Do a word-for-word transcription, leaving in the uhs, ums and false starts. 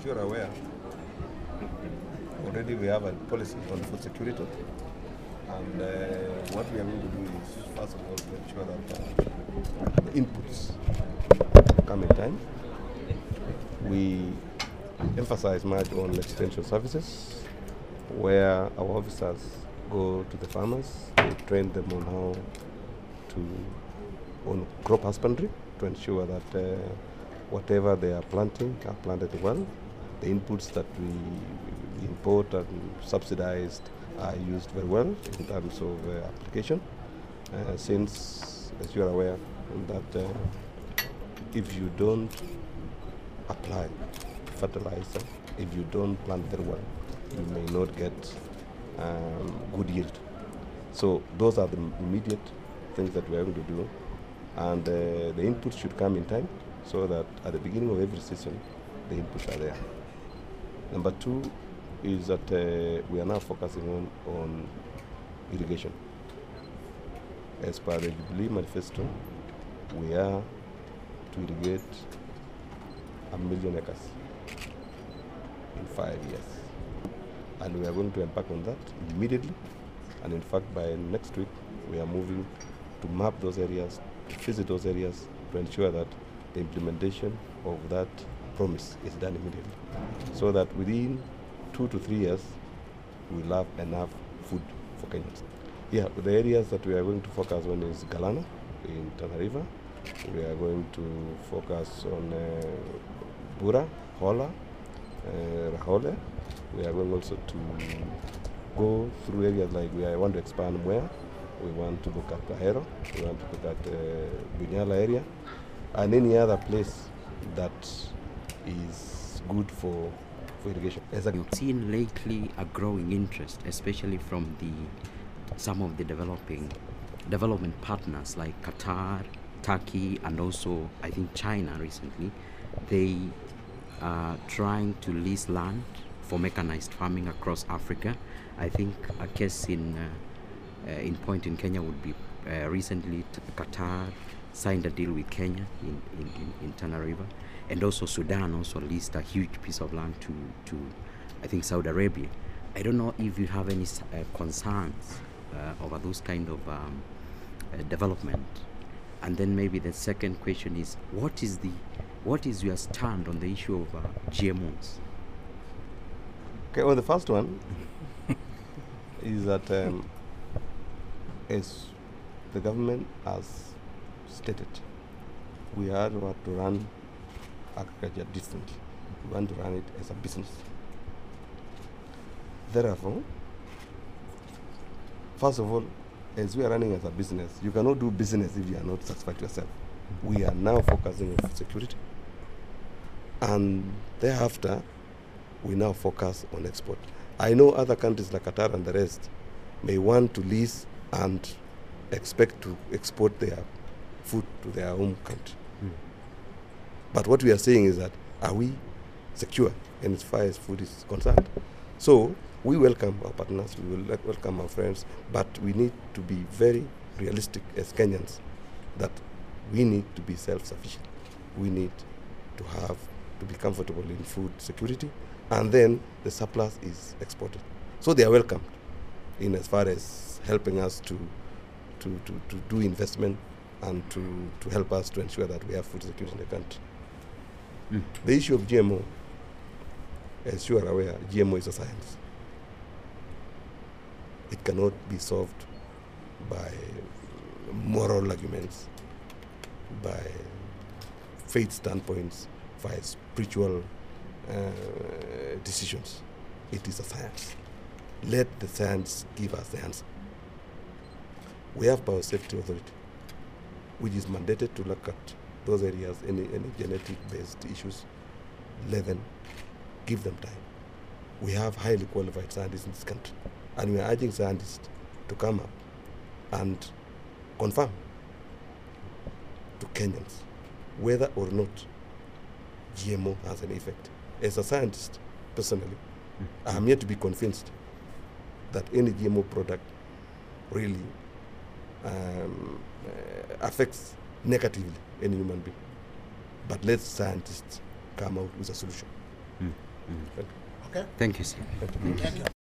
you're aware, already we have a policy on food security. And uh, what we are going to do is, first of all, to ensure that uh, the inputs come in time. We emphasize much on extension services, where our officers go to the farmers, they train them on how to, on crop husbandry, to ensure that uh, whatever they are planting are planted well. The inputs that we import and subsidized are used very well in terms of uh, application, uh, since, as you are aware, that uh, if you don't apply fertilizer, if you don't plant very well, you may not get um, good yield. So those are the immediate things that we are going to do, and uh, the inputs should come in time so that at the beginning of every season, the inputs are there. Number two is that uh, we are now focusing on, on irrigation. As per the Jubilee Manifesto, we are to irrigate a million acres in five years. And we are going to embark on that immediately. And in fact, by next week, we are moving to map those areas, to visit those areas, to ensure that the implementation of that promise is done immediately. So that within two to three years, we'll have enough food for Kenyans. Yeah, the areas that we are going to focus on is Galana in Tana River. We are going to focus on uh, Bura, Hola, uh, Rahole. We are going also to go through areas like we want to expand Mwea. We want to look at Ahero. We want to look at uh, Bunyala area, and any other place that is good for, for irrigation. Exactly. You've seen lately a growing interest, especially from the some of the developing development partners like Qatar, Turkey, and also I think China recently. They are trying to lease land for mechanized farming across Africa. I think a case in uh, uh, in point in Kenya would be uh, recently Qatar signed a deal with Kenya in, in, in, in Tana River, and also Sudan also leased a huge piece of land to, to I think Saudi Arabia. I don't know if you have any uh, concerns uh, over those kind of um, uh, development. And then maybe the second question is, what is the what is your stand on the issue of uh, G M Os? Okay, well, the first one is that um, as the government has stated, we are want to run agriculture differently. We want to run it as a business. Therefore, first of all, as we are running as a business, you cannot do business if you are not satisfied yourself. We are now focusing on food security, and thereafter, we now focus on export. I know other countries like Qatar and the rest may want to lease and expect to export their food to their home country. Mm. But what we are saying is that, are we secure in as far as food is concerned? So we welcome our partners, we will welcome our friends, but we need to be very realistic as Kenyans that we need to be self-sufficient. We need to have, to be comfortable in food security, and then the surplus is exported. So they are welcomed in as far as helping us to, to, to, to do investment and to, to help us to ensure that we have food security in the country. Mm. The issue of G M O, as you are aware, G M O is a science. It cannot be solved by moral arguments, by faith standpoints, by spiritual uh, decisions. It is a science. Let the science give us the answer. We have Biosafety Authority, which is mandated to look at those areas, any, any genetic-based issues. Let them, give them time. We have highly qualified scientists in this country, and we are urging scientists to come up and confirm to Kenyans whether or not G M O has an effect. As a scientist, personally, mm-hmm. I am yet to be convinced that any G M O product really um, uh, affects negatively any human being. But let scientists come out with a solution. Mm. Thank you. Okay? Thank you, sir. Thank you.